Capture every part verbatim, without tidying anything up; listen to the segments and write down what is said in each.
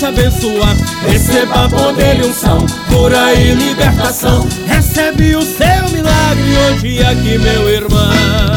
te abençoar. Receba poder e unção, cura e libertação. Recebe o seu milagre hoje aqui, meu irmão.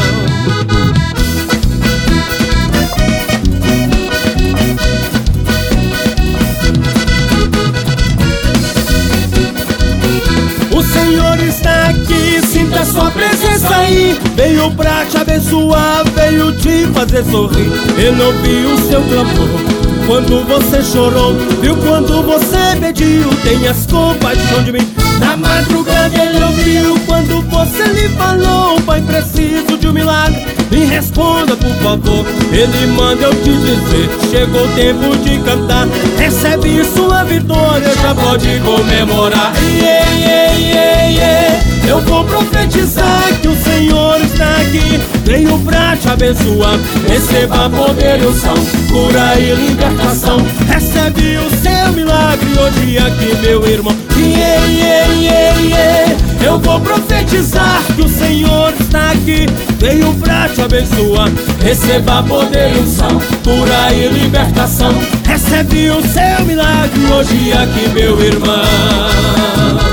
O Senhor está aqui, sinta sua presença aí. Veio pra te abençoar, veio te fazer sorrir. Ele ouviu o seu clamor quando você chorou, viu quando você pediu, tenhas compaixão de mim. Na madrugada ele ouviu quando você lhe falou: Pai, preciso de um milagre, me responda por favor. Ele manda eu te dizer, chegou o tempo de cantar. Recebe sua vitória, já pode comemorar. Yeah, yeah, yeah, yeah. Eu vou profetizar que o Senhor está aqui, veio pra te abençoar. Receba poder e unção, cura e libertação. Recebe o seu milagre hoje aqui, meu irmão. Yeah, yeah, yeah, yeah. Eu vou profetizar que o Senhor está aqui, veio pra te abençoar. Receba poder e unção, cura e libertação. Recebe o seu milagre hoje aqui, meu irmão.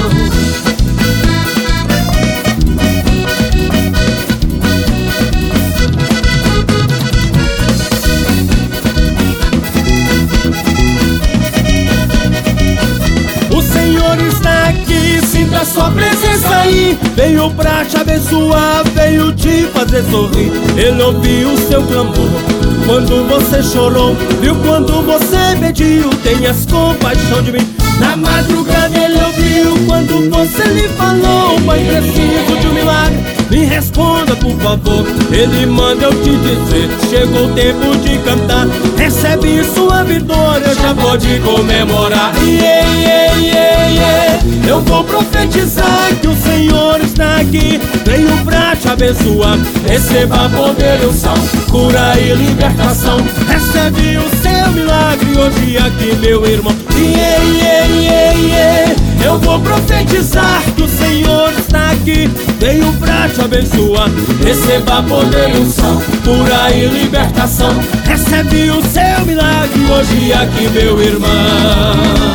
Está aqui, sinta sua presença aí. Veio pra te abençoar, veio te fazer sorrir. Ele ouviu o seu clamor quando você chorou, viu quando você pediu, tenhas compaixão de mim. Na madrugada ele ouviu quando você lhe falou: Pai, preciso de um milagre, me responda por favor. Ele manda eu te dizer, chegou o tempo de cantar. Recebe sua vitória, já pode comemorar. Yeah, yeah, yeah, yeah. Eu vou profetizar que o Senhor está aqui, veio pra te abençoar. Receba poder e unção, cura e libertação. Recebe o seu milagre hoje aqui, meu irmão. Yeah, yeah, yeah, yeah. Eu vou profetizar que o Senhor está aqui, veio pra te abençoar. Receba poder e unção, cura e libertação. Recebe o seu milagre hoje aqui, meu irmão.